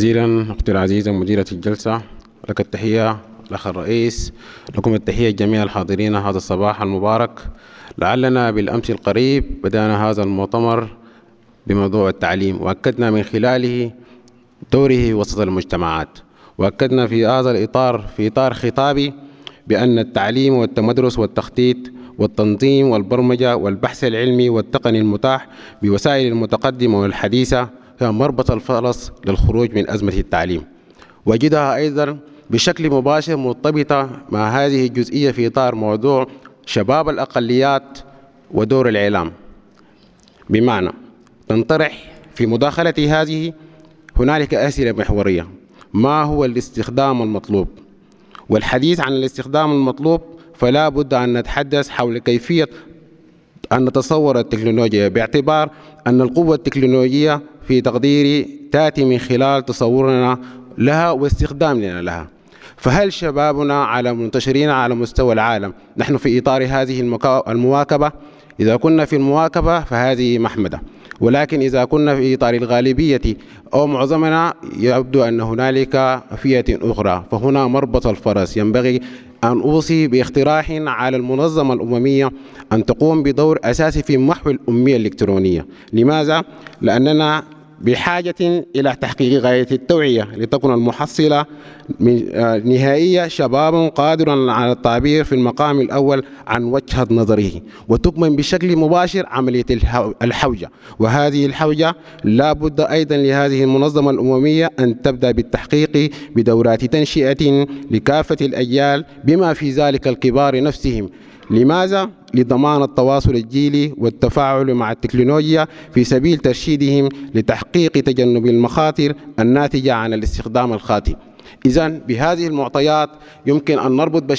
جزيلا أختي العزيزة مديرة الجلسة، لك التحية الأخ الرئيس، لكم التحية جميع الحاضرين هذا الصباح المبارك. لعلنا بالأمس القريب بدأنا هذا المؤتمر بموضوع التعليم، وأكدنا من خلاله دوره وسط المجتمعات، وأكدنا في هذا الإطار في إطار خطابي بأن التعليم والتمدرس والتخطيط والتنظيم والبرمجة والبحث العلمي والتقني المتاح بوسائل المتقدمة والحديثة هي مربط الفرس للخروج من أزمة التعليم. وجدها أيضا بشكل مباشر مرتبطة مع هذه الجزئية في إطار موضوع شباب الأقليات ودور الإعلام، بمعنى تنطرح في مداخلة هذه هنالك أسئلة محورية: ما هو الاستخدام المطلوب؟ والحديث عن الاستخدام المطلوب فلا بد أن نتحدث حول كيفية أن نتصور التكنولوجيا، باعتبار أن القوة التكنولوجية في تقديري تأتي من خلال تصورنا لها واستخدامنا لها. فهل شبابنا على منتشرين على مستوى العالم نحن في إطار هذه المواكبة؟ إذا كنا في المواكبة فهذه محمدة، ولكن إذا كنا في إطار الغالبية أو معظمنا يبدو أن هنالك فئة أخرى، فهنا مربط الفرس. ينبغي أن أوصي باقتراح على المنظمة الأممية أن تقوم بدور أساسي في محو الأمية الإلكترونية. لماذا؟ لأننا بحاجة إلى تحقيق غاية التوعية لتكون المحصلة نهائية شباب قادر على التعبير في المقام الأول عن وجهة نظره، وتكمن بشكل مباشر عملية الحوجة. وهذه الحوجة لا بد أيضا لهذه المنظمة الأممية أن تبدأ بالتحقيق بدورات تنشئة لكافة الأجيال بما في ذلك الكبار نفسهم. لماذا؟ لضمان التواصل الجيلي والتفاعل مع التكنولوجيا في سبيل ترشيدهم لتحقيق تجنب المخاطر الناتجة عن الاستخدام الخاطئ. إذن بهذه المعطيات يمكن أن نربط